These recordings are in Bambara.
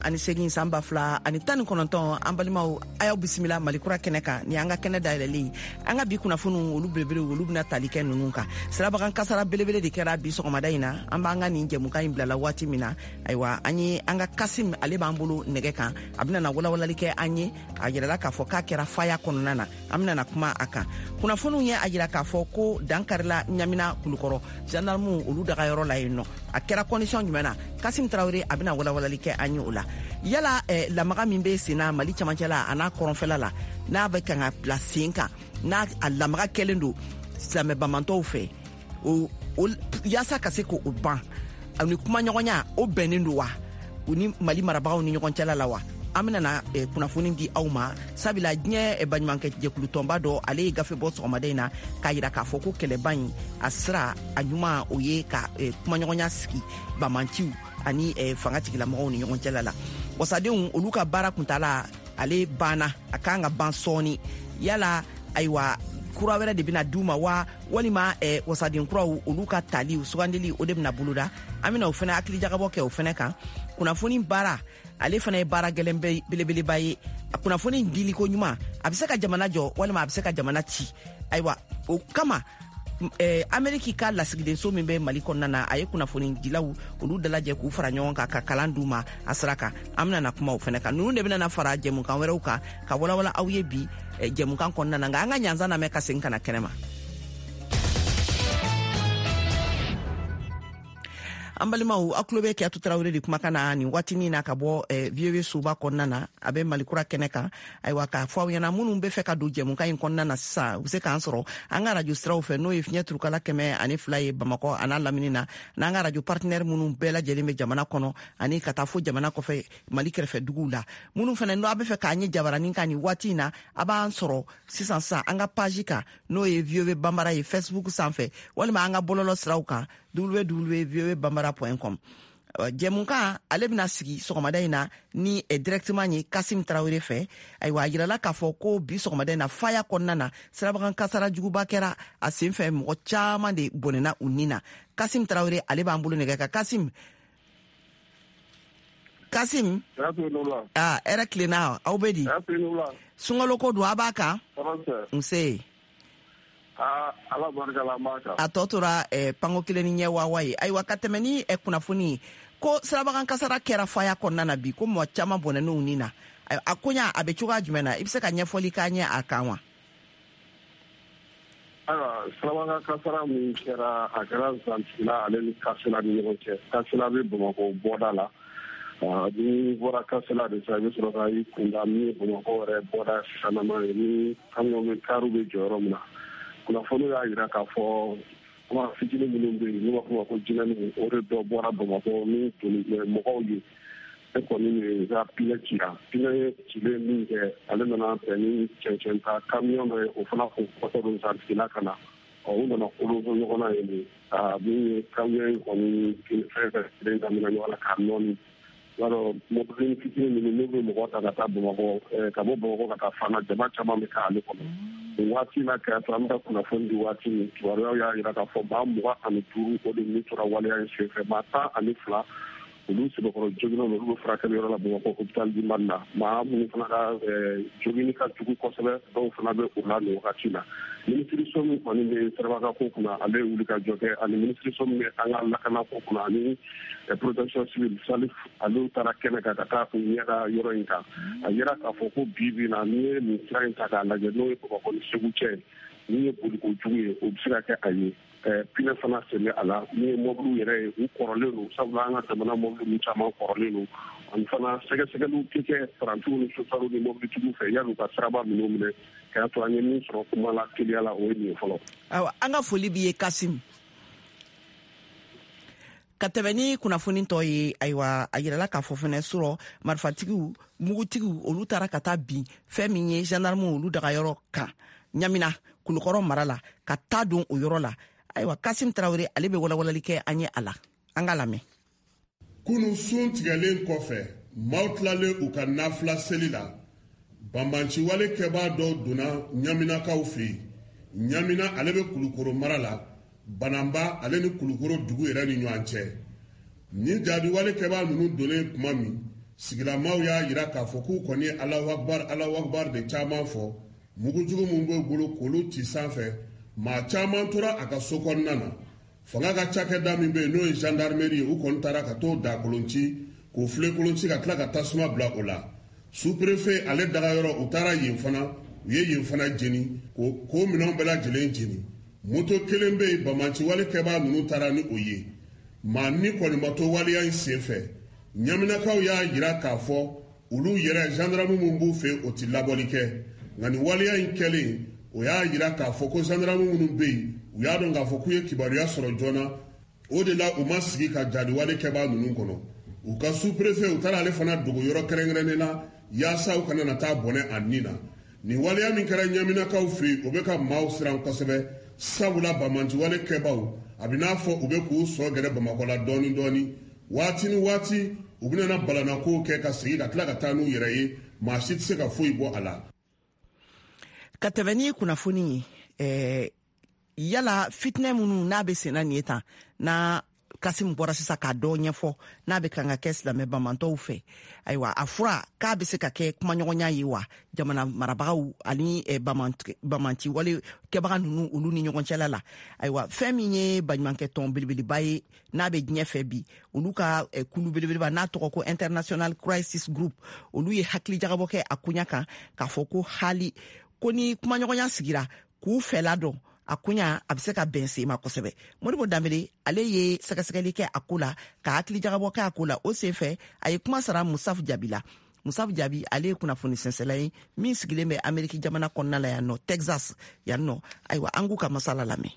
ani segin samba fla ani tani kononton ambalimaw ayaw bisimila malikura keneka ni anga kene daileli anga bi kuna funu olu belebele olu bina talike nununka sirabakan kasara belebele de kera bi sogomada ina amba anga ni njemuka imbla la wati mina aywa anyi anga Kasim ale bambulu negeka abina na wala wala like anyi ajira ka fo ka kera faya kononana amina na kuma aka kuna funu ye ajira ka fo ko dankarla nyamina kulukoro gendarme olu daga yoro la ino akera condition jumena Kasim Traoré abina wala wala like anyi ula yala la maga min be sina Mali chamancela ana koronfela la na be kanga placinka na la maga kelendo same bamanto fe o yasa kaseko o ban ani kuma nyogonya o benindo wa uni Mali marabaaw ni nyogoncela la wa amina na kunafuni di awma sabila nye banymanke jekulu tomba do ale gafe bo so madena kayira ka foko keleban asra anyuma oye ka kuma nyogonya ski bamantiu ani fangati la mo ni nyogoncela la wasadin oluka bara kuntala ale bana akanga bansoni yala aiwa kura wera de bina duma wa walima wasadin kura oluka tali usugandeli odebna buluda amina ofena akili jagabo ke ofena kan kuna foni bara ale fana bara gelembe bilebele baye kuna foni ndili ko nyuma abiseka jamana jo walima abiseka jamana ci aiwa o kama Ameriki ka lasigiden so min be Mali konnana aye kuna foni dilaw olu dalaje ku fara nyon ka kalanduma asraka amna na kuma ofene ka nunu de bina na fara jemu kan wera uka ka wala wala awye bi jemu kan konnana nga anga nyanza na meka senka na kenema ambalimaw aklobe ke Traoré di kuma kana ni watini na kabo viewe suba konnana abe malikura keneka ay waka fo yana munu be feka do jemu kan konnana sa use kan soro anga radio straw fe no ifnya trukala keme ani fly Bamako ana laminina na anga radio partenaire munu bela jelime jamana kono ani katafo jamana ko fe malikere fe dugula munu fene no abe feka anye jabarani kan ni watina aba soro 600 anga pagika no viewe bambara e Facebook sanfe wala ma anga bololo strawka www.bambara.com jemunka ale bina sigi sogomada ina ni directement ni Kasim Traoré fe ay wa yirala ka fo ko bi sogomada ina faya konnana sirabakan kasara juguba kera asim fe mo chama de bonena unina Kasim Traoré ale bambulu nega ka Kasim era clean awbedi sungalo ko do abaka nse ala barka la maka atotora pango kileni nyewa wai ai wakatemeni kunafuni ko sirabakan kasara kera faya konnana bi ko mo chama bonenu unina akonya abechuga jumena ibseka nyefoli kanya akanwa sirabakan kasara min kera akara zantina ale kasela ni yoke kasela be Bamako boda la ni bora kasela de service rokai kunda mi Bamako re boda sanama ni kamyo me karube joromna kuna fono ya ira ka fo kuma fitini minumbe ni wa ko jinani ore do bora Bamako ni tuni mo ko yi e ko ni za pile chile ni ale na tani chenta camion o fona ko to do sa fina kana o uno na ko do yo na ni bi camion ko ni fere de da mina wala camion waro mo ko ni fitini minumbe mo ko ta ta Bamako ka bo Bamako ka fana jama chama me ka ale ko wati na ka tanda kuna fondi wati ni waro ya ira ka fo ba mo ani turu ko de ni tura wale ya shefe mata ani fla ulu sibo ko jogino no lu fraka ni la bo ko hospital di manna ma mu fana ka jogini ka tuku ko sele do fana be ula no wakati na ministry somi ko ni serva ka ko kuna ale uli ka joge ani ministry somi anga la kana ko kuna ni protection civil salif alu tara kene ka ta ko yera yoro inka yera ka fo ko bibi na ni train ta ka la je no ko ko segu che ni ko ko juye o bisira ka ayi pina fana sele ala ni moblu yere u korolelo sabla nga tamana moblu ni chama korolelo an fana sege lu kike frantu ni sofaru ni moblu tugu fe yalu ka saraba minomne ka to anye ni so kuma la kiliala o ni folo awa anga foli biye Kasim katebeni kuna funi toyi aiwa ayirala ka fofene suro marfatigu mugutigu olu tara kata bi feminye gendarme olu daga yoro ka nyamina kulukoro marala ka tadun o yoro la aiwa Kasim Traoré ale be wala wala like anye ala angalame kunu sun tigalen kɔfɛ mautlale u ka nafla selila bambanci wale kɛba dɔ donna ɲaminakaw fɛ ɲamina ale be kulukoro mara la banamba ale ni kulukoro dugu yɛrɛ ni ɲɔgɔn cɛ ni jadi wale kɛba nunu donnen kuma min sigilamaw y'a yira k'a fɔ k'u kɔni ye Allahu Akbar de caman fɔ mugujugu mun b'u bolo k'olu ci sanfɛ maa caman tora a ka so kɔnɔna na fanga ka cakɛda min bɛ yen n'o ye gendarmerie ye u kɔni taara ka t'o dakolonci k'o filenkolonci ka tila ka tasuma bila o la sous-préfet ale dagayɔrɔ u taara yen fana u ye yen fana jeni k'o minɛnw bɛɛ lajɛlen jeni moto kelen bɛ yen bamanciwale kɛbaa ninnu taara ni o ye maa ni kɔni ma to waleya in senfɛ ɲaminakaw y'a yira k'a fɔ olu yɛrɛ gendarme mun b'u fɛ o ti labɔli kɛ nka nin waleya in kɛlen o y'a yira k'a fɔ ko gendarme minnu bɛ yen u y'a dɔn k'a fɔ k'u ye kibaruya sɔrɔ joona o de la u ma sigi ka jadiwale kɛbaa ninnu kɔnɔ u ka sous-préfet u taara ale fana dogo yɔrɔ kɛrɛnkɛrɛnnen na yaasa u kana na taa bɔnɛ a nin na nin waleya min kɛra ɲaminakaw fɛ yen o bɛ ka maaw siran kosɛbɛ sabula bamanciwale kɛbaw a bɛ n'a fɔ u bɛ k'u sɔ gɛrɛ bamakɔ la dɔɔni dɔɔni waati ni waati u bɛna balanakow kɛ ka segin ka tila ka taa n'u yɛrɛ ye maa si tɛ se ka foyi bɔ a la. Ka tɛmɛ ni kunnafoni yala fitinɛ minnu n'a bɛ senna nin ye tan na Kasim bɔra sisan k'a dɔ ɲɛfɔ n'a bɛ kan ka kɛ silamɛ bamantɔw fɛ ayiwa a fura k'a bɛ se ka kɛ kumaɲɔgɔnya ye wa jamana marabagaw ani bamanciwale kɛbaga ninnu olu ni ɲɔgɔn cɛla la ayiwa fɛn min ye baɲumankɛ tɔn belebeleba ye n'a bɛ diɲɛ fɛ bi olu ka kulu belebeleba n'a tɔgɔ ko International Crisis Group olu ye hakili jagabɔ kɛ a kunya kan k'a fɔ ko hali ko ni kumaɲɔgɔnya sigira k'u fɛla dɔn a kunya a bɛ se ka bɛn se ma kosɛbɛ. Modibo Dambele ale ye sɛgɛsɛgɛli kɛ a ko la ka hakili jagabɔ kɛ a ko la o senfɛ a ye kuma sara Musafu Jabi la. Musafu Jabi ale ye kunnafoni sɛnsɛla ye min sigilen bɛ Ameriki jamana kɔnɔna la yan nɔ Texas yan nɔ ayiwa an k'u ka masala lamɛn.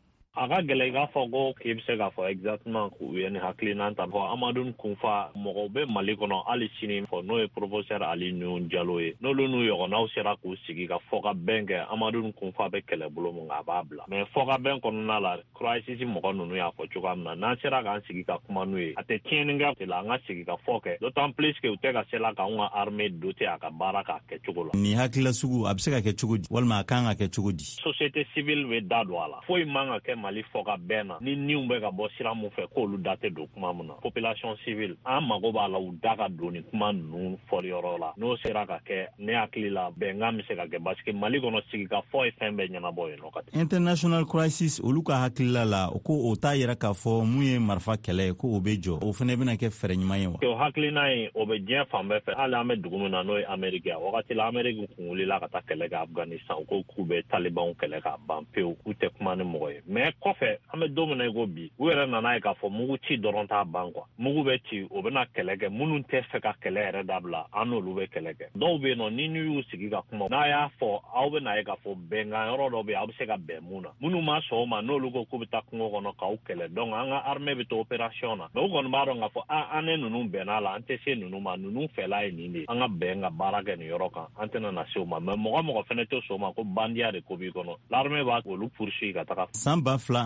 A ka gɛlɛn i k'a fɔ ko k'i bɛ se k'a fɔ exactement k'u ye ni hakilina ta fɔ Amadu Kunfa mɔgɔw bɛ Mali kɔnɔ hali sini fɔ n'o ye professeur Ali Nuhu Jalo ye n'olu n'u ɲɔgɔnnaw sera k'u sigi ka fɔ ka bɛn kɛ Amadu Kunfa bɛ kɛlɛbolo min kan a b'a bila mais fɔ ka bɛn kɔnɔna la crisis mɔgɔ ninnu y'a fɔ cogoya min na n'an sera k'an sigi ka kuma n'u ye a tɛ tiɲɛni kɛ la an ka sigi ka fɔ kɛ d'autant plus que u tɛ ka se la k'anw ka armée doter a ka baara k'a kɛ cogo la. Ni hakilila sugu a bɛ se ka kɛ cogo di walima a kan ka kɛ cogo di. Société civile bɛ da don a la foyi man ka kɛ Mali fɔ ka bɛn na ni niw bɛ ka bɔ sira mun fɛ k'olu da tɛ don kuma mun na population civile an mago b'a la u da ka don ni kuma ninnu fɔliyɔrɔ la n'o sera ka kɛ ne hakili la bɛnkan bɛ se ka kɛ parce que Mali kɔnɔ sigi ka fɔ ye fɛn bɛɛ ɲɛnabɔ yen nɔ ka tɛmɛ. International Crisis olu ka hakilila la ko o t'a yɛrɛ k'a fɔ mun ye marifa kɛlɛ ye ko o bɛ jɔ o fana bɛna kɛ fɛɛrɛ ɲuman ye wa. O hakilina ye o bɛ diɲɛ fan bɛɛ fɛ hali an bɛ dugu min na n'o ye Amérique ye wagati la Amérique kun wulila ka taa kɛlɛ kɛ Afghanistan ko k'u bɛ Talibanw kɛlɛ k'a ban pewu k'u tɛ kuma ni mɔgɔ ye mais kɔfɛ an bɛ don min na i ko bi u yɛrɛ nana ye k'a fɔ mugu ci dɔrɔn t'a ban quoi mugu bɛ ci o bɛna kɛlɛ kɛ minnu tɛ fɛ ka kɛlɛ yɛrɛ dabila an n'olu bɛ kɛlɛ kɛ dɔw bɛ yen nɔ ni n'u y'u sigi ka kuma n'a y'a fɔ aw bɛna ye k'a fɔ bɛnkan yɔrɔ dɔ bɛ yen aw bɛ se ka bɛn mun na minnu ma sɔn o ma n'olu ko k'u bɛ taa kungo kɔnɔ k'aw kɛlɛ donc an ka armée bɛ to opération na mais u kɔni b'a dɔn k'a fɔ an ne ninnu bɛnna la an tɛ se ninnu ma ninnu fɛla ye nin de ye an ka bɛn ka baara kɛ nin yɔrɔ kan an tɛna na se o ma mais mɔgɔ fɛnɛ tɛ sɔn o ma ko bandiya de ko b'i kɔnɔ l'armée b'a olu poursuivre ka taga. San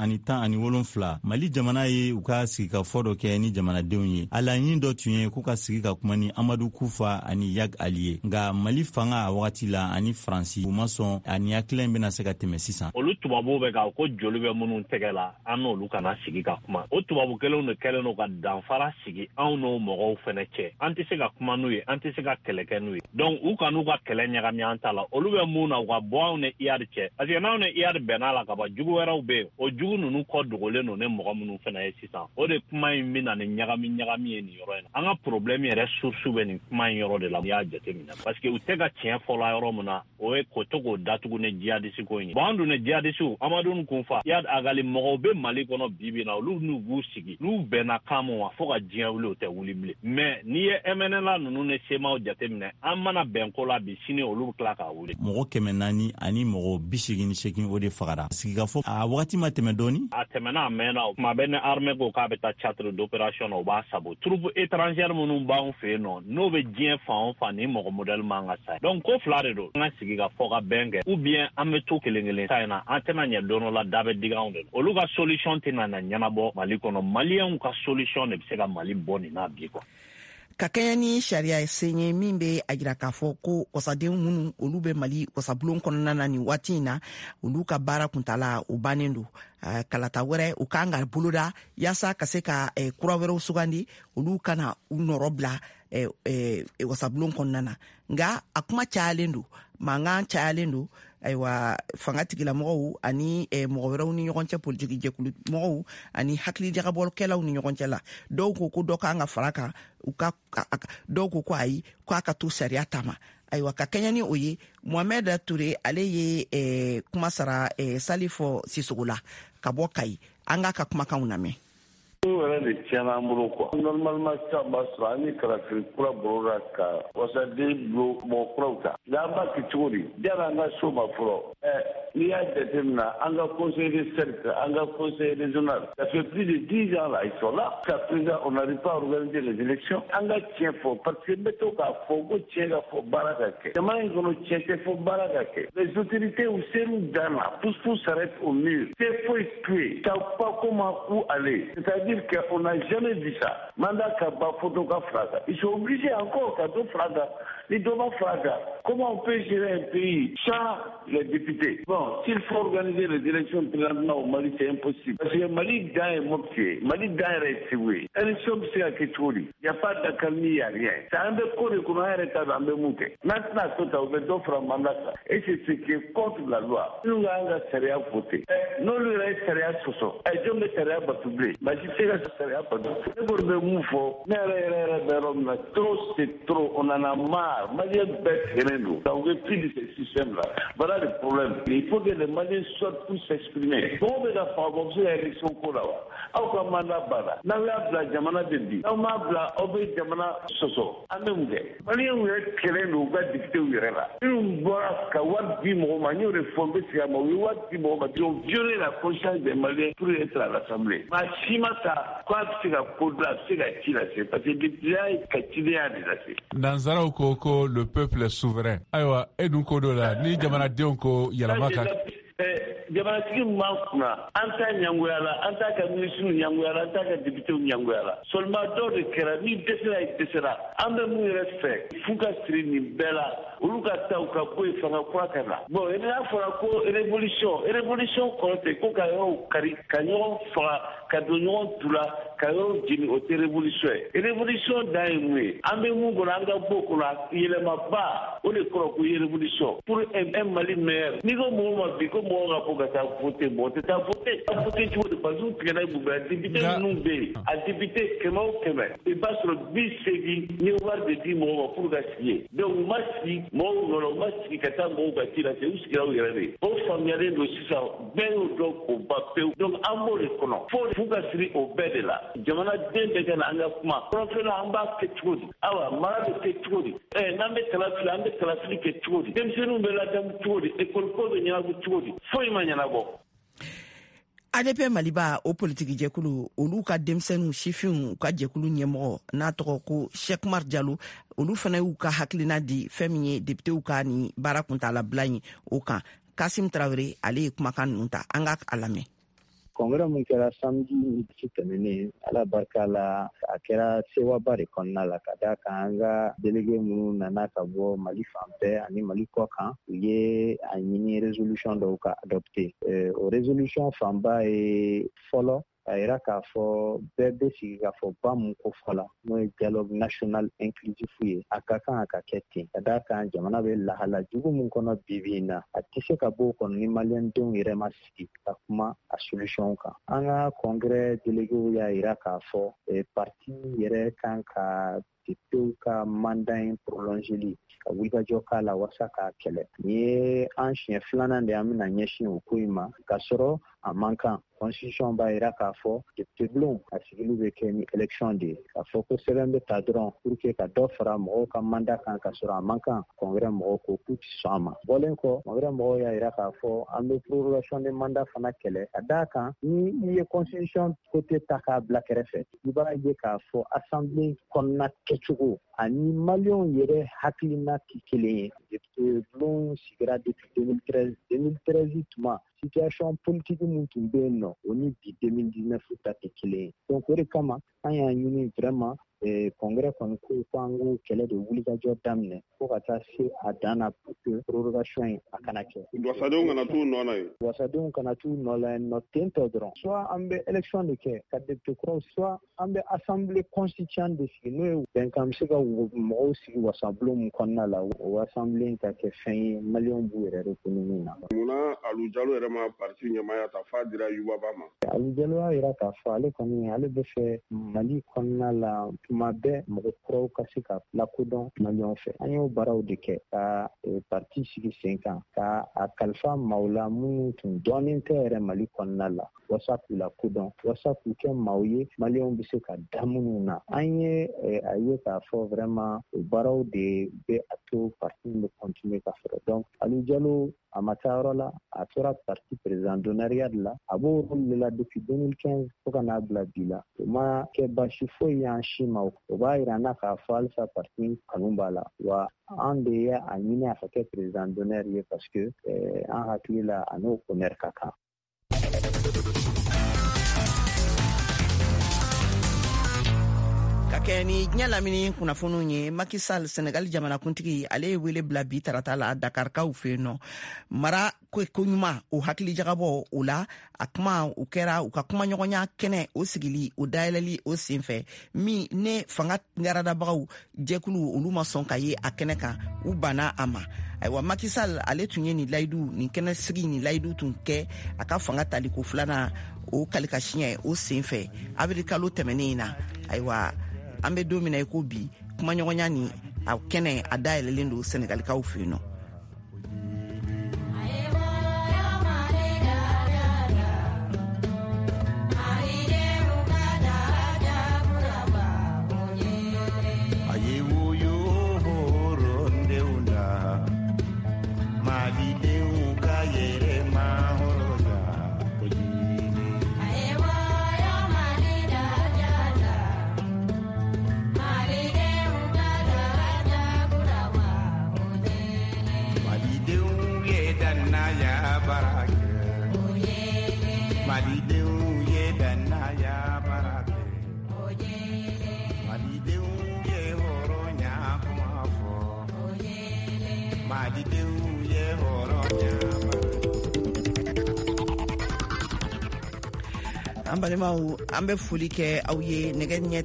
2017 Mali jamana ye u ka sigi ka fɔ dɔ kɛ ni jamanadenw ye a laɲini dɔ tun ye k'u ka sigi ka kuma ni Amadu Kufa ani Yag Ali ye nka Mali fanga a wagati la ani Faransi u ma sɔn ani hakilila in bɛna se ka tɛmɛ sisan. Olu tubabuw bɛ ka ko joli bɛ minnu tɛgɛ la an n'olu kana sigi ka kuma o tubabu kelenw de kɛlen n'o ka danfara sigi anw n'o mɔgɔw fɛnɛ cɛ an tɛ se ka kuma n'u ye an tɛ se ka kɛlɛ kɛ n'u ye donc u kan'u ka kɛlɛ ɲagami an ta la olu bɛ mun na u ka bɔ anw ni IAD cɛ parce que n'anw ni IAD bɛnna la ka ban jugu wɛrɛw bɛ yen o jugu ninnu kɔ dogolen don ni mɔgɔ minnu fɛnɛ ye sisan o de kuma in bɛ na ni ɲagami ye nin yɔrɔ in na an ka problème yɛrɛ source bɛ nin kuma in yɔrɔ de la n'i y'a jateminɛ parce que u tɛ ka tiɲɛ fɔla yɔrɔ min na o ye ko to k'o datugu ni jihadiste ko in ye bon an dun ni jihadiste Amadu Kunfa IAD Agali mɔgɔw bɛ Mali kɔnɔ bi na olu n'u b'u sigi n'u bɛnna kan min ma fo ka diɲɛ wuli o tɛ wuli bilen mais n'i ye MNLA ninnu ni semaw jateminɛ an mana bɛn ko la bi sini olu bɛ tila k'a wuli. Mɔgɔ 400 ani mɔgɔ 88 o de fagara sigikafɔ a wagati ma tɛmɛ dɔɔni a tɛmɛna a mɛnna tuma bɛ ni armée ko k'a bɛ taa théâtre d'opération na o b'a sabu troupe étrangère minnu b'anw fɛ yen nɔ n'o bɛ diɲɛ fan o fan ni mɔgɔ modèle man ka sa donc ko fila de don an ka sigi ka fɔ ka bɛn kɛ ou bien an bɛ to kelen sa in na an tɛna ɲɛ don dɔ la da bɛ digi anw de olu ka solution tɛna na ɲɛnabɔ Mali kɔnɔ maliyɛnw ka solution de bɛ se ka Mali bɔ nin na bi quoi. Ka kɛɲɛ ni sariya ye sen ye min bɛ a jira k'a fɔ ko wasaden minnu olu bɛ Mali wasabulon kɔnɔna na nin waati in na olu ka baara kuntala o bannen don kalata wɛrɛ u kan ka boloda yaasa ka se ka kura wɛrɛw sugandi olu kana u nɔrɔ bila wasabulon kɔnɔna na nga a kuma cayalen don mankan cayalen don ayiwa fanga tigilamɔgɔw ani mɔgɔ wɛrɛw ni ɲɔgɔn cɛ politiki jɛkulu mɔgɔw ani hakili jagabɔkɛlaw ni ɲɔgɔn cɛ la dɔw ko dɔ kan ka fara kan dɔw ko ayi k'a ka to sariya taama ayiwa ka kɛɲɛ ni o ye Mohamed Ture ale ye kuma sara Salifo Sisogo la ka bɔ Kayi an ka kumakanw lamɛn. Wɛrɛ de tiɲɛna an bolo quoi. Normalement sisan b'a sɔrɔ an ni kalafili kura bɔra ka wasaden bulon mɔgɔ kuraw ta. Nka an b'a kɛ cogo di? Jara an ka so ma fɔlɔ. N'i y'a jateminɛ an ka conseil de cercle, an ka conseil régional, ça fait plus de 10 ans là, ils sont là. Jusqu'à présent, on n'arrive pas à organiser les élections. An ka tiɲɛ fɔ parce que n bɛ to k'a fɔ ko tiɲɛ ka fɔ baara ka kɛ. Jamana in kɔnɔ tiɲɛ tɛ fɔ baara ka kɛ. Les autorités u ser'u dan na, tout s'arrête au mur. C'est foyi tuer, ça pas comment où aller. C'est-à-dire qu'on n'a jamais vu ça. Mandat Kaba, Fotoka Fraga. Ils sont obligés encore qu'à deux Fraga. Les deux Fraga. Comment on peut gérer un pays sans les députés? Bon, s'il faut organiser les élections présentement au Mali, c'est impossible. Parce que Mali gagne Moptier. Mali gagne Restioué. Élection, c'est à Ketchouri. Il n'y a pas d'accalmie, il n'y a rien. C'est un peu court qu'on a arrêté dans le mouté. Maintenant, tout a ouvert d'offres en mandat. Et c'est ce qui est contre la loi. Nous avons la série voté. Nous, le reste, série à Soso. Et je me série batoublé. Mais je sais que c'est série à batoublé. C'est pour le mouvement. Trop, c'est trop. On en a marre. Maliens bêtes, rien nous. Ça, on veut plus de ce système-là. Voilà le problème. Il faut que les Maliens sortent pour s'exprimer. Bon, mais la femme, c'est l'élection qu'on a. Au commandant Bala. N'a pas la Jamana de Bi. N'a pas la Obé Jamana Soso. A même gay. Maliens, vous êtes créés, nous, va dicter où il est là. Nous, voilà, qu'Awad Bimo, nous réformer, c'est à moi. Ouad Bimo, ils ont violé la conscience des Maliens pour être à l'Assemblée. Ma Chimata, quoi, c'est la Kodla, c'est la Tilacé. Parce que depuis là, il y a des assez. Dans Zara Koko, le peuple est souverain. Aïwa, et nous, Kodola, ni Jamana Dionko, Yalamaka. Jamanatigi man kunna an t'a ɲangoya la an t'a ka ministre ɲangoya la an t'a ka député ɲangoya la seulement dɔw de kɛra ni dɛsɛra ye dɛsɛra an bɛ mun yɛrɛ fɛ f'u ka siri nin bɛɛ la olu ka taa u ka bɔ yen fanga kura ka na bon n'a fɔra ko révolution kɔrɔ tɛ ko ka yɔrɔw kari ka ɲɔgɔn faga ka don ɲɔgɔn tu la ka yɔrɔ jeni o tɛ révolution ye révolution dan ye mun ye an bɛ mun kɔnɔ an ka bɔ kɔnɔ yɛlɛmaba o de kɔrɔ ko ye révolution pour un Mali meilleur n'i ko mɔgɔ ma bi ko mɔgɔ ka bɔ ka taa voter mɔgɔ tɛ taa voter cogo di parce que u tigɛra bubɛ a député ninnu bɛ yen a député kɛmɛ o kɛmɛ i b'a sɔrɔ 80 ni wari de di mɔgɔ ma pour ka sigi yen donc u ma sigi mɔgɔw nɔrɔ u ma sigi ka taa mɔgɔw ka ci lase u sigira u yɛrɛ de o faamuyalen don sisan bɛɛ y'o dɔn k'o ban pewu donc an b'o de kɔnɔ f'u ka siri o bɛɛ de la jamanaden bɛɛ ka na an ka kuma kɔrɔfɛla an b'a kɛ cogo di awa mara bɛ kɛ cogo di n'an bɛ kalafili an bɛ kalafili kɛ cogo di denmisɛnninw bɛ ladamu cogo di école ko bɛ ɲɛnabɔ cogo di foyi ma ɲɛnabɔ. ADP Maliba o politiki jɛkulu olu ka denmisɛnninw sifinw ka jɛkulu ɲɛmɔgɔ n'a tɔgɔ ko Cheikh Umar Diallo olu fana y'u ka hakilina di fɛn min ye députéw ka ni baara kuntalabila ye o kan Kasim Traoré ale ye kumakan ninnu ta an ka a lamɛn. Congrès mun kɛra samedi midi tɛmɛnen ala barika la a kɛra sewaba de kɔnɔna la ka da kan an ka délégué minnu nana ka bɔ Mali fan bɛɛ ani Mali kɔ kan u ye a ɲini résolution dɔw ka adopté o résolution fanba ye fɔlɔ a yira k'a fɔ bɛɛ bɛ sigi k'a fɔ ba mun ko fɔla n'o ye dialogue national inclusif ye a ka kan a ka kɛ ten ka da kan jamana bɛ lahala jugu mun kɔnɔ bi na a tɛ se ka bɔ o kɔnɔ ni maliyɛndenw yɛrɛ ma sigi ka kuma a solution kan an ka congrès déléguéw y'a yira k'a fɔ parti yɛrɛ kan ka députéw ka mandat in prolongeli ka wulikajɔ k'a la walasa k'a kɛlɛ ni ye an siɲɛ filanan de an bɛna ɲɛsin o ko in ma ka sɔrɔ a man kan constitution b'a yira k'a fɔ député bulon a sigili bɛ kɛ ni élection de ye k'a fɔ ko sɛbɛn bɛ ta dɔrɔn pour que ka dɔ fara mɔgɔw ka mandat kan ka sɔrɔ a man kan congrès mɔgɔw ko k'u ti sɔn a ma bɔlen kɔ congrès mɔgɔw y'a yira k'a fɔ an bɛ prorogation de mandat fana kɛlɛ ka d'a kan ni i ye constitution côté ta k'a bila kɛrɛfɛ i b'a ye k'a fɔ assemblée kɔnɔna kɛcogo ani maliyɛnw yɛrɛ hakilina tɛ kelen ye député bulon sigira depuis 2013 tuma situation politique mun tun bɛ yen nɔ o ni bi 2019 ta tɛ kelen ye donc o de kama an y'a ɲini vraiment congrès kɔni ko an k'o kɛlɛ de wulikajɔ daminɛ fo ka taa se a dan na pour que prorogation in a kana kɛ. Wasadenw kana t'u nɔ la yen. Wasadenw kana t'u nɔ la yen nɔ ten tɔ dɔrɔn. Soit an bɛ élection de kɛ ka député kuraw, soit an bɛ assemblée constituante de sigi n'o ye bɛnkan bɛ se ka mɔgɔw sigi wasabulon mun kɔnɔna la o assemblée in ka kɛ fɛn ye maliyɛnw b'u yɛrɛ reconnu min na. Munna Alu Jalo yɛrɛ ma parti ɲɛmaaya ta f'a dira Yubaba ma? Alu Jalo y'a yira k'a fɔ ale kɔni ale bɛ fɛ Mali kɔnɔna la tuma bɛɛ mɔgɔ kuraw ka se ka lakodɔn maliyɛnw fɛ. An y'o baaraw de kɛ ka parti sigi sen kan ka a kalifa maaw la minnu tun dɔɔnin tɛ yɛrɛ Mali kɔnɔna la walasa k'u lakodɔn walasa k'u kɛ maaw ye maliyɛnw bɛ se ka da minnu na. An ye a ye k'a fɔ vraiment o baaraw de bɛ a to parti bɛ continuer ka sɔrɔ. Donc Alu Jalo a ma taa yɔrɔ la a tora parti président d'honneur de la a b'o rôle de la depuis 2015 fo ka n'a bila bi la o ma kɛ baasi foyi y'an si ma o b'a yira an na k'a fɔ halisa parti kanu b'a la wa an de ye a ɲini a ka kɛ président d'honneur ye parce que an hakili la a n'o honneur ka kan. Kɛ ni diɲɛ lamini kunnafoniw ye Macky Sall Senegal jamanakuntigi ale ye wele bila bi tarata la Dakarkaw fɛ yen nɔ mara ko ɲuman o hakili jagabɔ o la a kuma u kɛra u ka kumaɲɔgɔnya kɛnɛ o sigili o dayɛlɛli o senfɛ min ne fanga ɲaradabagaw jɛkulu olu ma sɔn ka ye a kɛnɛ kan u banna a ma. Ayiwa Macky Sall ale tun ye nin layidu nin kɛnɛ sigi nin layidu tun kɛ a ka fanga taliko filanan o kalikasiɲɛ o senfɛ avril kalo tɛmɛnen na. Ayiwa an bɛ don min na i ko bi kumaɲɔgɔnya ni a kɛnɛ a dayɛlɛlen don Senegalikaw fɛ yen nɔ. An balimaw an bɛ foli kɛ aw ye nɛgɛ ɲɛ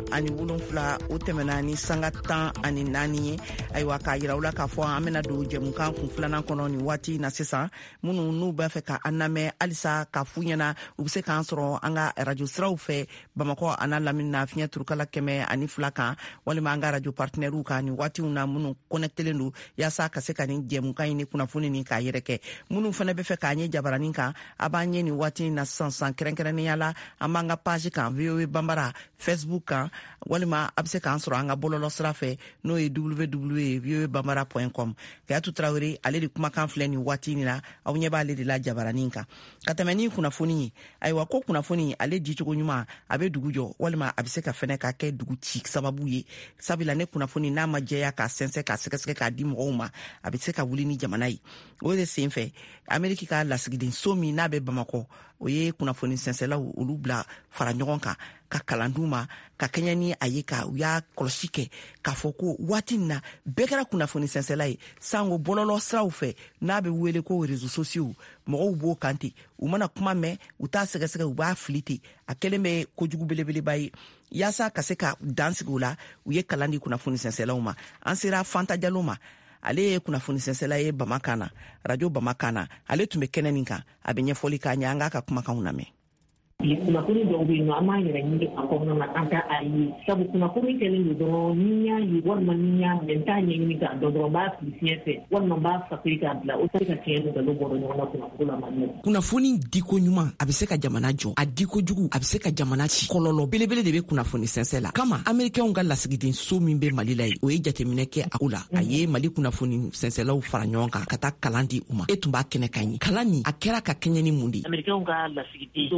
17 o tɛmɛna ni sanga 14 ye. Ayiwa k'a yira aw la k'a fɔ an bɛna don jɛmukan kun filanan kɔnɔ ni waati na sisan minnu n'u b'a fɛ ka an lamɛn halisa k'a f'u ɲɛna u bɛ se k'an sɔrɔ an ka radio siraw fɛ Bamakɔ a n'a lamini na fiɲɛ turukala 102 kan walima an ka radio partenaires kan ni waatiw na minnu connectelen don yaasa ka se ka nin jɛmukan ni kunnafoni ni k'a yɛrɛ kɛ minnu fana bɛ fɛ k'a ɲɛ jabaranin kan a b'an ɲɛ ni waati na sisan kɛrɛnkɛrɛnnenya la an b'an ka page kan VOA Bambara Facebook kan walima a bɛ se k'an sɔrɔ an ka bɔlɔlɔ sira fɛ n'o ye www.voabambara.com. Kayatu Traoré ale de kumakan filɛ nin waati ni na aw ɲɛ b'ale de la jabaranin kan ka tɛmɛ ni kunnafoni ye. Ayiwa ko kunnafoni ale dicogo ɲuman a bɛ dugu jɔ walima a bɛ se ka fɛnɛ ka kɛ dugu ci sababu ye sabula ne kunnafoni n'a ma jɛya k'a sɛnsɛn k'a sɛgɛsɛgɛ k'a di mɔgɔw ma a bɛ se ka wuli ni jamana ye. O de senfɛ Ameriki ka lasigiden so min n'a bɛ Bamakɔ o ye kunnafoni sɛnsɛlaw olu bila fara ɲɔgɔn kan ka kalan d'u ma ka kɛɲɛ ni a ye ka u y'a kɔlɔsi kɛ k'a fɔ ko waati in na bɛɛ kɛra kunnafoni sɛnsɛla ye sango bɔlɔlɔ siraw fɛ n'a bɛ wele ko réseaux sociaux mɔgɔw b'o kan ten u mana kuma mɛn u t'a sɛgɛsɛgɛ u b'a fili ten a kɛlen bɛ kojugu belebeleba ye yaasa ka se ka dan sigi o la u ye kalan di kunnafoni sɛnsɛlaw ma. An sera Fanta Jalo ma ale ye kunnafoni sɛnsɛla ye Bamakan na radio Bamakan na ale tun bɛ kɛnɛ nin kan a bɛ ɲɛfɔli k'a ɲɛ an k'a ka kumakanw lamɛn. Kunnafoni dɔw bɛ yen nɔ an b'a yɛrɛ ɲini a kɔnɔna na an ka a ye sabu kunnafoni kɛlen don dɔrɔn ni y'a ye walima ni y'a mɛn n t'a ɲɛɲini k'a dɔn dɔrɔn n b'a fili fiɲɛ fɛ walima n b'a fakori k'a bila o tɛ ka tiɲɛ don nkalon bɔra ɲɔgɔn na kunnafoni la Mali. Kunnafoni diko ɲuman a bɛ se ka jamana jɔ a diko jugu a bɛ se ka jamana ci kɔlɔlɔ belebele de bɛ kunnafoni sɛnsɛ la kama Amerikɛnw ka lasigiden so min bɛ Mali la ye o ye jateminɛ kɛ a ko la a ye Mali kunnafoni sɛnsɛlaw fara ɲɔgɔn kan ka taa kalan di u ma e tun b'a kɛnɛ kan ye kalan nin a kɛra ka kɛɲɛ ni mun de. Amerikɛnw ka lasigiden so mɔgɔw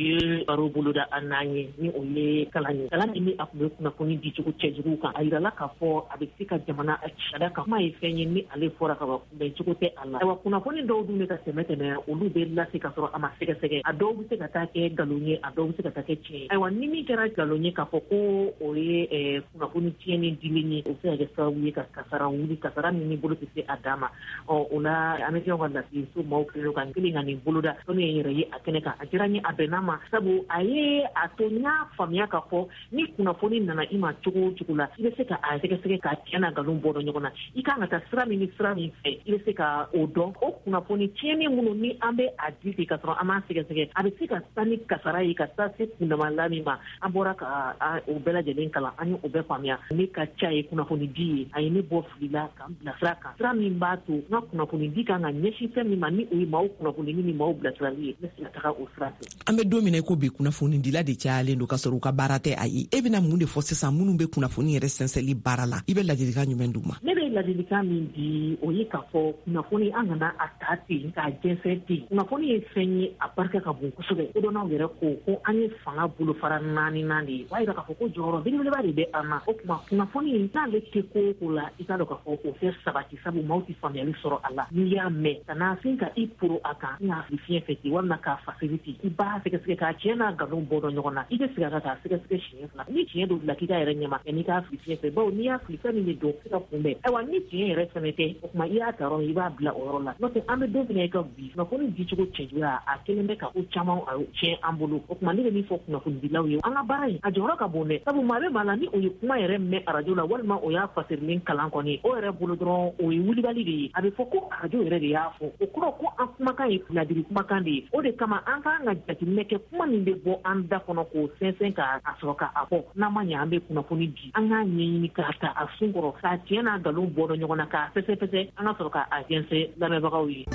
ye baro boloda an n'an ye ni o ye kalan ye kalan min a tun bɛ kunnafoni di cogo cɛjugu kan a yirala k'a fɔ a bɛ se ka jamana sariya kan kuma ye fɛn ye ni ale fɔra ka kunbɛn cogo tɛ a la ayiwa kunnafoni dɔw dun bɛ ka tɛmɛ olu bɛ lase ka sɔrɔ a ma sɛgɛsɛgɛ a dɔw bɛ se ka taa kɛ nkalon ye a dɔw bɛ se ka taa kɛ tiɲɛ ayiwa ni min kɛra nkalon ye k'a fɔ ko o ye kunnafoni tiɲɛni dilen ye o bɛ se ka kɛ sababu ye ka kasara wuli kasara min bolo tɛ se a dan ma o la an bɛ ka lasigi so maaw kelen kan kelen ka nin boloda ko ne ye yɛrɛ ye a kɛnɛ kan a diyara n ye a bɛnna ma sabu a ye a to n y'a faamuya k'a fɔ ni kunnafoni nana i ma cogo o cogo la i bɛ se ka a sɛgɛsɛgɛ k'a tiɲɛ n'a nkalon bɔ ɲɔgɔn na i kan ka taa sira min ni sira min fɛ i bɛ se ka o dɔn o kunnafoni tiɲɛni minnu ni an bɛ a di ten ka sɔrɔ an b'a sɛgɛsɛgɛ a bɛ se ka taa ni kasara ye ka taa se kundamala min ma an bɔra ka o bɛɛ lajɛlen kalan an ye o bɛɛ faamuya ne ka ca ye kunnafoni di ye a ye ne bɔ fili la ka n bila sira kan sira min b'a to n ka kunnafoni di kan ka ɲɛsin fɛn min ma ni o ye maaw kunnafoni ni maaw bilasirali ye ne se ka taga o sira fɛ. An bɛ don min na ko bi kunnafoni dila de cayalen don ka sɔrɔ u ka baara tɛ a ye e bɛna mun de fɔ sisan minnu bɛ kunnafoni yɛrɛ sɛnsɛnli baara la i bɛ ladilikan jumɛn d'u ma? Ne bɛ ladilikan min di o ye k'a fɔ kunnafoni an kana a ta ten k'a jɛnsɛn ten kunnafoni ye fɛn ye a barika ka bon kosɛbɛ kodɔnnaw yɛrɛ ko an ye fanga bolofara naani de ye b'a yira k'a fɔ ko jɔyɔrɔ belebeleba de bɛ an na o tuma kunnafoni n'ale tɛ ko o ko la i k'a dɔn k'a fɔ o tɛ sabati sabu maaw tɛ faamuyali sɔrɔ a la n'i y'a mɛn ka na fin ka i poro a kan i n'a fili fiɲɛ fɛ ten walima k'a fasiri ten i b'a sɛgɛsɛgɛ k'a tiɲɛ n'a nkalon bɔ dɔn ɲɔgɔn na i bɛ segin a kan k'a sɛgɛsɛgɛ siɲɛ fila ni tiɲɛ dɔ bila k'i ka yɛrɛ ɲɛma yanni k'a fili fiɲɛ fɛ bawo n'i y'a fili fɛn min de don i ka kunbɛn ayiwa ni tiɲɛ yɛrɛ fɛnɛ tɛ o tuma i y'a ta yɔrɔ i b'a bila o yɔrɔ la n'o tɛ an bɛ don min na i ka bi kunnafoni dicogo cɛjuguya a kelen bɛ ka ko caman tiɲɛ an bolo o tuma ne bɛ min fɔ kunnafonidilaw ye an ka baara in a jɔyɔrɔ ka bon dɛ sabu maa bɛ maa la ni o ye kuma yɛrɛ mɛn arajo la walima o y'a fasirilen kalan kɔni o yɛrɛ bolo dɔrɔn o ye wulibali de ye a bɛ fɔ ko arajo yɛrɛ de y'a fɔ o kɔrɔ ko an kumakan ye ladiri kumakan de ye o de kama an k'an ka jateminɛ kɛ kuma min bɛ bɔ an da kɔnɔ k'o sɛnsɛn k'a sɔrɔ k'a fɔ n'an ma ɲɛ an bɛ kunnafoni di an k'a ɲɛɲini k'a ta a sun kɔrɔ k'a tiɲɛ n'a nkalon bɔ dɔn ɲɔgɔn na k'a fɛsɛfɛsɛ an ka sɔrɔ k'a jɛnsɛn lamɛnbagaw ye.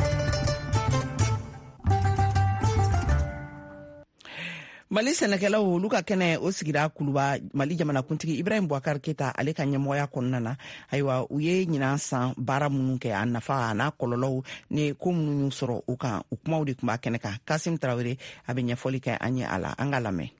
Mali sɛnɛkɛlaw olu ka kɛnɛ o sigira Kuluba Mali jamanakuntigi Ibrahim Boubacar Keita ale ka ɲɛmɔgɔya kɔnɔna na ayiwa u ye ɲinan san baara minnu kɛ a nafa a n'a kɔlɔlɔw ni ko minnu y'u sɔrɔ u kan u kumaw de tun b'a kɛnɛ kan Kasim Tarawele a bɛ ɲɛfɔli kɛ an ye a la an ka lamɛn.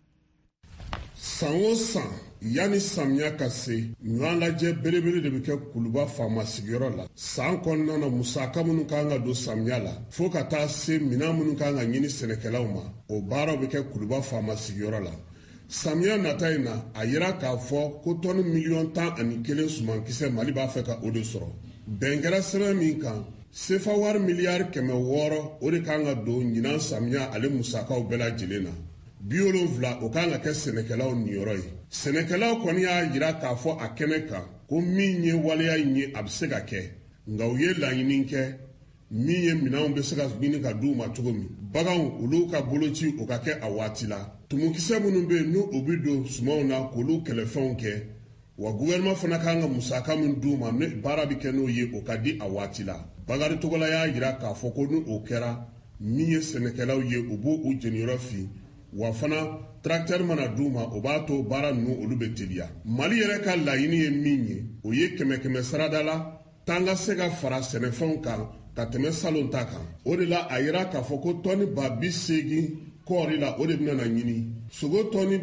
San o san yani samiya ka se ɲɔgɔn lajɛ belebele de bɛ kɛ Kuluba faama sigiyɔrɔ la san kɔnɔna na musaka minnu kan ka don samiya la fo ka taa se minan minnu kan ka ɲini sɛnɛkɛlaw ma o baaraw bɛ kɛ Kuluba faama sigiyɔrɔ la samiya nata in na a yira k'a fɔ ko tɔni 11,000 sumankisɛ Mali b'a fɛ ka o de sɔrɔ bɛn kɛra sɛbɛn min kan sefa wari miliyari 600 o de kan ka don ɲinan samiya ale musakaw bɛɛ lajɛlen na 70 o kan ka kɛ sɛnɛkɛlaw niyɔrɔ ye sɛnɛkɛlaw kɔni y'a yira k'a fɔ a kɛnɛ kan ko min ye waleya in ye a bɛ se ka kɛ nka u ye laɲini kɛ min ye minanw bɛ se ka ɲini ka d'u ma cogo min baganw olu ka boloci o ka kɛ a waati la tumukisɛ minnu bɛ yen n'u o bɛ don sumanw na k'olu kɛlɛfɛnw kɛ wa gouvernement fana kan ka musaka min d'u ma baara bɛ kɛ n'o ye o ka di a waati la Bakari Togola y'a yira k'a fɔ ko ni o kɛra min ye sɛnɛkɛlaw ye u b'o u jeniyɔrɔ fin wa fana tracteur mana d'u ma o b'a to baara ninnu olu bɛ teliya Mali yɛrɛ ka laɲini ye min ye o ye 100 sarada la tan ka se ka fara sɛnɛfɛnw kan ka tɛmɛ salon ta kan o de la a yira k'a fɔ ko tɔni 80,000 kɔɔri la o de bɛna na ɲini sogo tɔni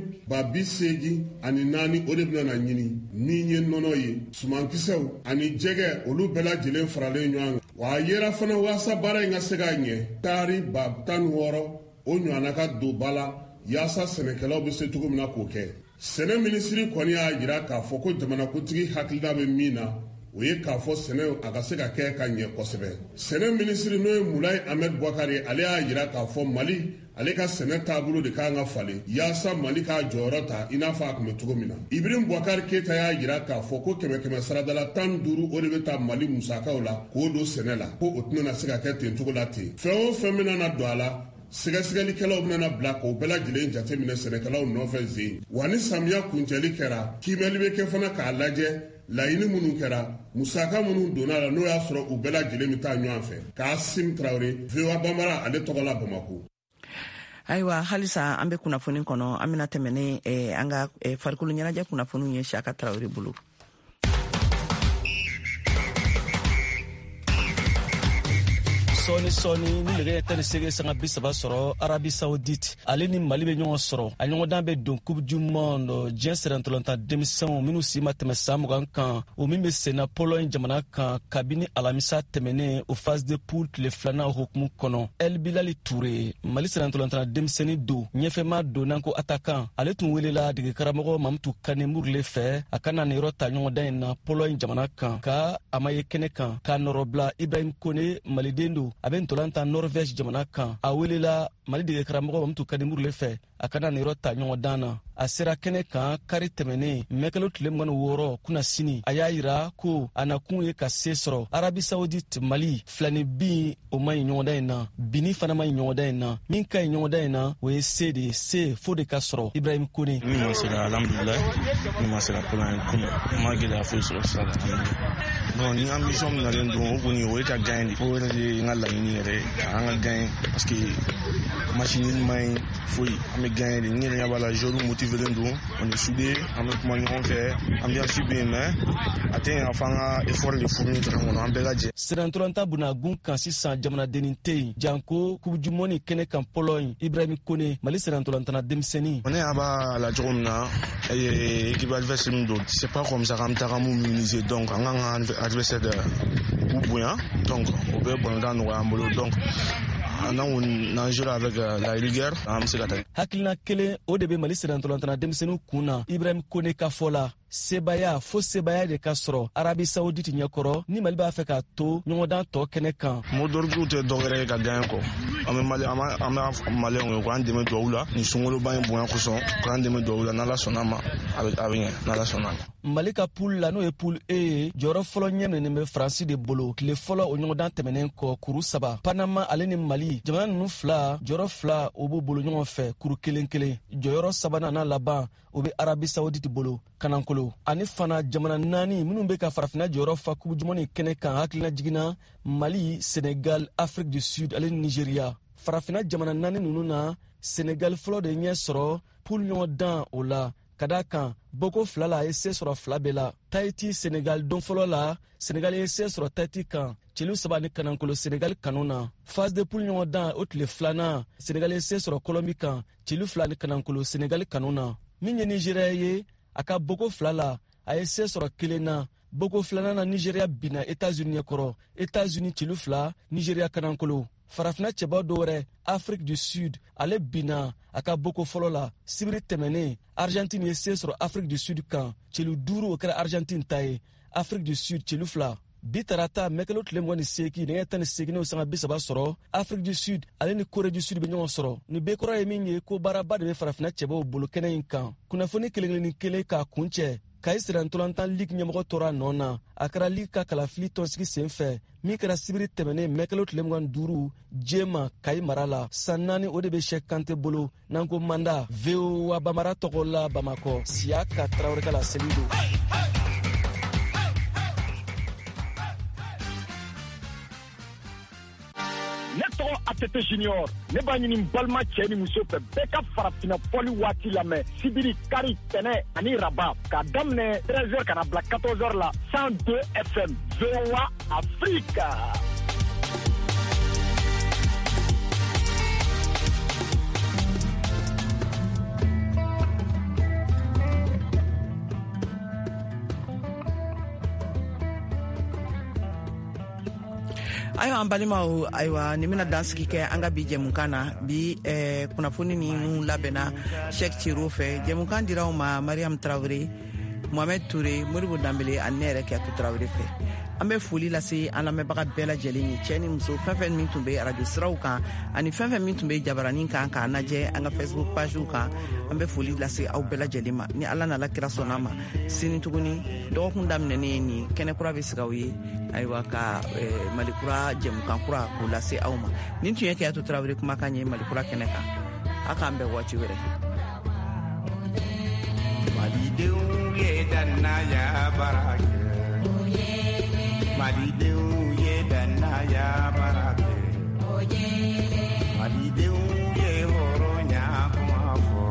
84,000 o de bɛna na ɲini min ye nɔnɔ ye sumankisɛw ani jɛgɛ olu bɛɛ lajɛlen faralen ɲɔgɔn kan wa a yera fana waasa baara in ka se ka ɲɛ tari 16 o ɲɔgɔnna ka don ba la yaasa sɛnɛkɛlaw bɛ se cogo min na k'o kɛ sɛnɛ minisiri kɔni y'a yira k'a fɔ ko jamanakuntigi hakilina bɛ min na o ye k'a fɔ sɛnɛ a ka se ka kɛ ka ɲɛ kosɛbɛ sɛnɛ minisiri n'o ye Mulayi Ahmed Boubacar ye ale y'a yira k'a fɔ Mali ale ka sɛnɛ taabolo de kan ka falen yaasa Mali k'a jɔyɔrɔ ta i n'a fɔ a tun bɛ cogo min na Ibrahim Boubacar Keita y'a yira k'a fɔ ko 100 saradala 15 o de bɛ taa Mali musakaw la k'o don sɛnɛ la ko o tɛna se ka kɛ ten cogo la ten fɛn o fɛn bɛna na don a la sɛgɛsɛgɛlikɛlaw bɛna bila k'o bɛɛ lajɛlen jateminɛ sɛnɛkɛlaw nɔfɛ zen wa ni samiya kuncɛli kɛra kiimɛli bɛ kɛ fana k'a lajɛ laɲini minnu kɛra musaka minnu donna la n'o y'a sɔrɔ u bɛɛ lajɛlen bɛ taa ɲɔgɔn fɛ Kasim Tarawele VOA Bambara ale tɔgɔ la Bamako. Ayiwa halisa an bɛ kunnafoni kɔnɔ an bɛna tɛmɛ ni an ka farikolo ɲɛnajɛ kunnafoniw ye Saka Tarawele bolo. sɔɔni ni nɛgɛ 18 sanga 30 sɔrɔ Arabie Saoudite ale ni Mali bɛ ɲɔgɔn sɔrɔ a ɲɔgɔndan bɛ don Coupe du Monde diɲɛ sɛrɛntɔlɔntan denmisɛnw minnu si ma tɛmɛ san 20 kan o min bɛ senna Pologne jamana kan kabini alamisa tɛmɛnen o phase de poule tile filanan hukumu kɔnɔ El Bilali Touré Mali sɛrɛntɔlɔntan denmisɛnnin don ɲɛfɛma donnan ko attaquant ale tun welela dege karamɔgɔ Mamutu Kane Murle fɛ a ka na nin yɔrɔ ta ɲɔgɔndan in na Pologne jamana kan ka a ma ye kɛnɛ kan k'a nɔrɔ bila Ibrahim Kone maliden don a bɛ ntɔlanta Norvège jamana kan a welela Mali dege karamɔgɔ Mamutu Kane Murle fɛ a ka na nin yɔrɔ ta ɲɔgɔndan na a sera kɛnɛ kan kari tɛmɛnen mɛkɛlo tile 26 kuna sini a y'a yira ko a nakun ye ka se sɔrɔ Arabie Saoudite Mali filani bin o ma ɲi ɲɔgɔndan in na bini fana ma ɲi ɲɔgɔndan in na min ka ɲi ɲɔgɔndan in na o ye se de ye se fo de ka sɔrɔ Ibrahim Kone min ma se ka alhamdulillah min ma se ka Pologne kunu ma gɛlɛya foyi sɔrɔ sira la bon ni ambition min nalen don o kɔni o ye ka gagner de fo yɛrɛ de n ka laɲini yɛrɛ an ka gagner parce que machine ma ɲi foyi an bɛ gagner de n yɛrɛ ɲɛ b'a la joueurs motivelen don on est soudés an bɛ kuma ɲɔgɔn fɛ ambiance bɛ yen mais a tɛ yen f'an ka effort de fourni terrain kɔnɔ an bɛɛ ka jɛ sɛrɛntɔlɔntan bunakun kan sisan jamanadennin tɛ yen janko Coupe du Monde kɛnɛ kan Pologne Ibrahim Kone Mali sɛrɛntɔlɔntana denmisɛnnin ne y'a b'a la cogo min na équipe adversaire min don c'est pas comme ça k'an bɛ taga mun minimiser donc an kan ka adversaire k'u bonya donc o bɛ balontan nɔgɔya an bolo donc n'an joué avec la rigueur an bɛ se ka taa hakilina kelen o de bɛ Mali sɛrɛntɔlɔntana denmisɛnninw kun na Ibrahim Kone ka fɔ la sebaya fo sebaya de ka sɔrɔ Arabie Saoudite ɲɛkɔrɔ ni Mali b'a fɛ ka to ɲɔgɔndan tɔ kɛnɛ kan mot d'ordre tɛ dɔwɛrɛ ye ka gagner kɔ an bɛ maliyɛnw ye k'an dɛmɛ duwawu la ni sunkaloba in bonya kosɔn k'an dɛmɛ duwawu la n'Ala sɔnna ma a bɛ ɲɛ n'Ala sɔnna ma Mali ka poule la n'o ye poule E ye jɔyɔrɔ fɔlɔ ɲɛ minɛnen bɛ Faransi de bolo tile fɔlɔ o ɲɔgɔndan tɛmɛnen kɔ kuru 3 Panama ale ni Mali jamana ninnu fila jɔyɔrɔ 2 o b'u bolo ɲɔgɔn fɛ kuru 1-1 jɔyɔrɔ 3nan n'a laban o bɛ Arabie Saoudite bolo kanankolo ani fana jamana 4 minnu bɛ ka farafinna jɔyɔrɔ fa Coupe du Monde kɛnɛ kan hakilina jiginna Mali Sénégal Afrique du Sud ale ni Nigeria farafinna jamana 4 ninnu na Sénégal fɔlɔ de ɲɛ sɔrɔ poule ɲɔgɔndan o la ka da kan boko 2 la a ye se sɔrɔ 2 bɛɛ la Tahiti Sénégal don fɔlɔ la Sénégal ye se sɔrɔ Tahiti kan celu 3 ni kanankolo Sénégal kanu na phase de poule ɲɔgɔndan o tile 2nan Sénégal ye se sɔrɔ Colombie kan celu 2 ni kanankolo Sénégal kanu na min ye Nigeria ye a ka boko 2 la a ye se sɔrɔ 1 na boko 2nan na Nigeria bina États-Unis ɲɛkɔrɔ États-Unis celu 2 Nigeria kanankolo farafina cɛba dɔ wɛrɛ Afrique du Sud ale bina a ka boko fɔlɔ la sibiri tɛmɛnen Argentine ye se sɔrɔ Afrique du Sud kan celu 5 o kɛra Argentine ta ye Afrique du Sud celu 2 bi tarata mɛkɛlo tile 28 nɛgɛ 18 sanga 30 sɔrɔ Afrique du Sud ale ni Corée du Sud bɛ ɲɔgɔn sɔrɔ ni bɛɛ kɔrɔ ye min ye ko baaraba de bɛ farafina cɛbaw bolo kɛnɛ in kan kunnafoni kelen kelen k'a kun cɛ kayi sɛrɛntɔlɔntan ligue ɲɛmɔgɔ tora nɔ na a kɛra ligue ka kalafili tɔnsigi sen fɛ min kɛra sibiri tɛmɛnen mɛkɛlo tile 25 jema kayi mara la san 4 o de bɛ Cheikh Kante bolo n'an ko manda VOA Bamara tɔgɔ la Bamakɔ Siaka Traoré ka la seli do ne tɔgɔ ATT Junior ne b'a ɲini balima cɛ ni muso fɛ bɛɛ ka farafina fɔli waati lamɛn sibiri kari tɛnɛ ani raba k'a daminɛ 13h kana bila 14h la 102 FM VOA Afrique. ayiwa an balimaw ayiwa ni bena dansigi kɛ an ka bi jɛmukan na bi kunnafoni ni mun labɛnna Cheikh Thierno fɛ jɛmukan diraw ma Mariam Traoré Mohamed Touré Modibo Dambele ani ne yɛrɛ Kiyatu Traoré fɛ an bɛ foli lase an lamɛnbaga bɛɛ lajɛlen ye cɛ ni muso fɛn min tun bɛ radio siraw kan ani fɛn min tun bɛ jabaranin kan k'a lajɛ an ka Facebook page kan an bɛ foli lase aw bɛɛ lajɛlen ma ni Ala n'Ala kira sɔnna ma sini tuguni dɔgɔkun daminɛnen ni kɛnɛ kura bɛ sigi aw ye ayiwa ka Malikura jɛmukan kura k'o lase aw ma nin tun ye Kiyatu Traoré kumakan ye Malikura kɛnɛ kan a k'an bɛn waati wɛrɛ Malidenw ye danaya baara kɛ Malidenw ye danaya baara kɛ Malidenw ye hɔrɔnya kuma fɔ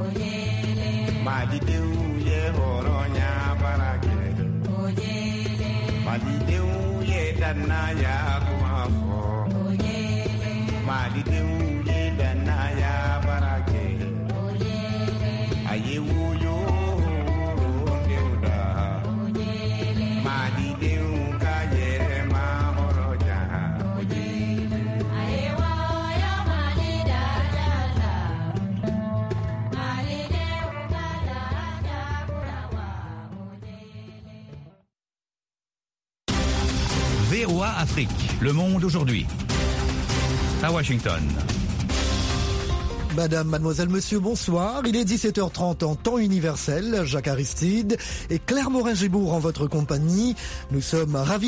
Malidenw ye hɔrɔnya baara kɛ Malidenw ye danaya kuma fɔ malidenw ye dannaya baara kɛ a ye woyo denw da malidenw ka yɛrɛma hɔrɔnya a ye wɔyɔ mali dada la malidenw ka dada kura VOA Afrique, le monde aujourd'hui. À Washington. Madame, mademoiselle, monsieur, bonsoir. Il est 17h30 en temps universel. Jacques Aristide et Claire Morin-Gébourg en votre compagnie. Nous sommes ravis